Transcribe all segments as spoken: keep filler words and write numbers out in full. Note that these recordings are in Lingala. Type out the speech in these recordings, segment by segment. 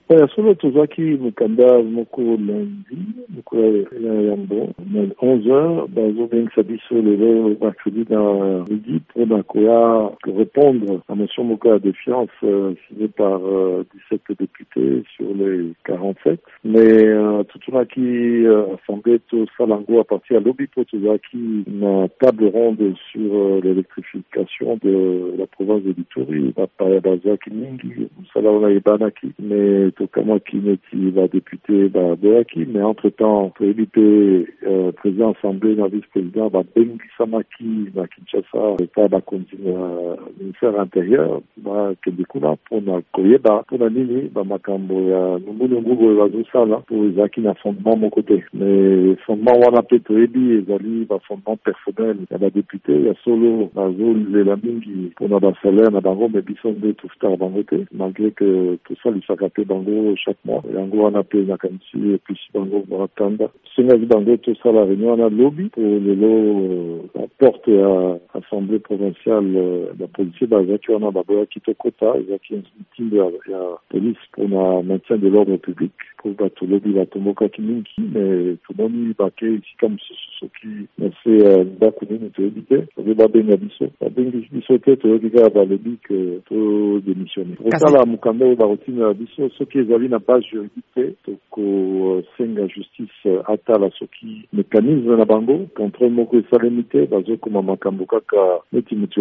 oyo solo tozwaki mokanda moko lundi moko ya yambo na onze heures bazobengisa biso lelo mercredi na midi mpona koya répondre à motion moko ya défiance euh, signée par euh, dix-sept députés sur les quarante-sept mais euh, totunaki euh, assemblée tosala yango à partir ya lobi mpo tozwaki na table ronde sur euh, l'électrification de la province de Ituri bapaya bazwaki mingi mosala wana ebanaki mais tokamwaki neti badepute baboyaki mais entre temps toyebi mpe euh, président assemblée na vice-président babengisamaki na Kinshasa epa bakonzi na ministère intérieur bakende kuna mpona koyeba mpona nini bamakambo ya nungunungu boye bazosala po ezalaki na fondement moko te mais fondement wana mpe toyebi ezali bafondement personnel ya badepute ya solo bazolela mingi mpona basalaire na bango mais biso nde tofutaka bango te malgré que tosalisaka mpe bango chaque mois yango wana mpe nakanisi epesi bango bakanda sengaki bango tosala réunion wana lobi po lelo la porte ya assemblée provinciale bapolisier bazalaki wana baboyaki tokota ezalaki mitindo ya police mpona maintien de l'ordre public po bato lobi batombokaki mingi mais tomoni bake esika mosusu soki na se ndako nini toyebi te toye babenga biso babengi biso te toyoki kaka balobi ke to démissionner kosala mokanda oyo bakotinela biso soki ezali na base juridique te tokosenga justice atala soki mécanisme na bango contrôle moko esalemi te bazokoma makambo kaka neti motu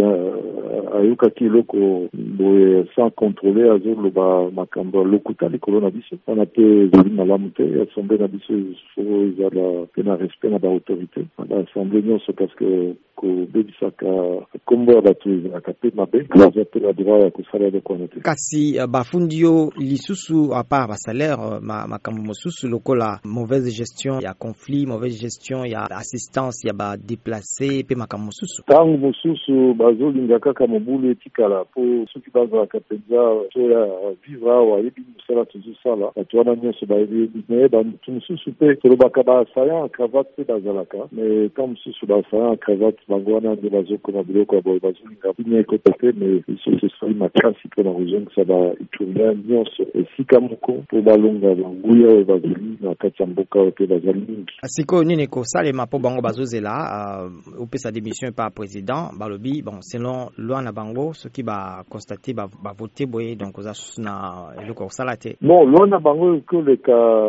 ayokaki eloko boye sans contrôler azoloba makambo lokuta likolo na biso wana mpe ezali malamu te assemblée na biso fo ezala mpe na respect na baautorité na assemblée nyonso parce que kobebisaka kombo ya bato ezalaka mpe mabe baza mpe na droit ya kosala eloko wana te kasi bafundi yo lisusu apart basalaire makambo mosusu lokola mauvaise gestion ya conflit mauvaise gestion ya assistance ya badéplacé mpe makambo mosusu ntango mosusu bazolinga kaka mobulu etikala mpo soki bazalaka mpenza so ya vivre awa ayebi mosala tozosala bato wana nyonso bayebi me bato mosusu mpe tolobaka baassaillant ya cravate mpe bazalaka mais ntango mosusu baassaillant ya cravate bango wana nde bazokoma biloko ya boye bazolinga binya ekota te mais biso tosali makasi mpona kozongisa baiturian nyonso esika moko mpo balonga banguya oyo bazali na kati ya mboka oyo mpe bazali mingi sikoyo nini kosalema mpo bango bazozela uh, opesa démission pa président balobi bon selon loi na bango soki baconstate bavote boye donc oza susu na eloko kosala te non loi na bango ekoleka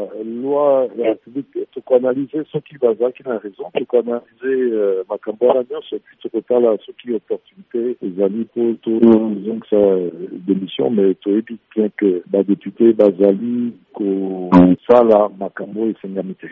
loi ya république tokoanalyse soki bazalaki na raison tokoanalyse uh, makambo wana nyonso puis tokotala soki opportunité ezali mpo tozongisa démission mais toyebi bien que badepute bazali kosala makambo esengami te